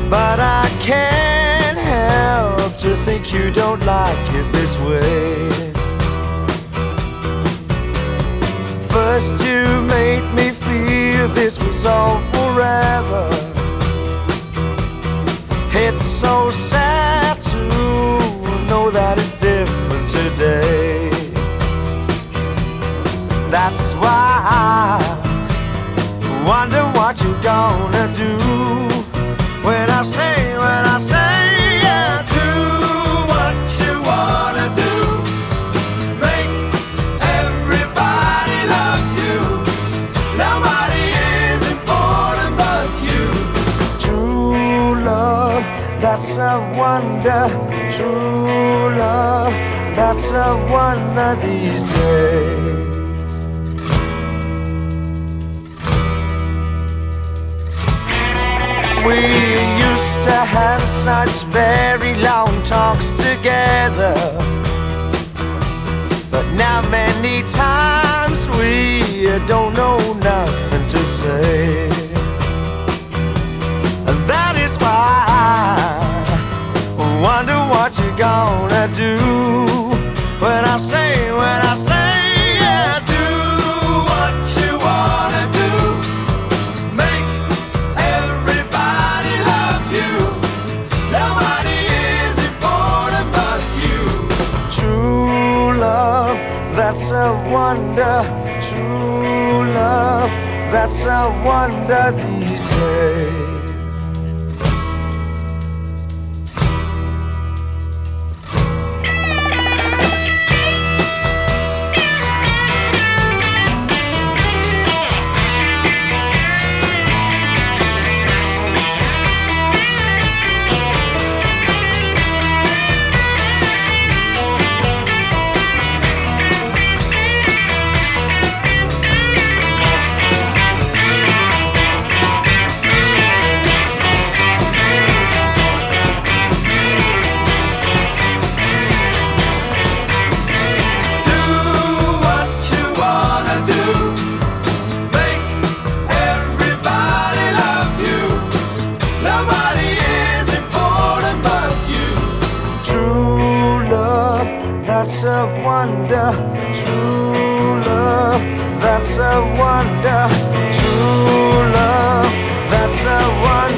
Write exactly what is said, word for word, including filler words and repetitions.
but I can't help to think you don't like it this way. First you made me feel this was all forever. It's so sad to know that it's different today. That's why I wonder what you're gonna do when I say, when I say, yeah, do what you wanna do. Make everybody love you. Nobody is important but you. True love, that's a wonder. True love, that's a wonder these days. We used to have such very long talks together, but now many times we don't know nothing to say. And that is why I wonder what you're gonna do when I say, when I say, yeah, do what you wanna do. Make everybody love you. Nobody is important but you. True love, that's a wonder. True love, that's a wonder these days. That's a wonder, true love, that's a wonder, true love, that's a wonder.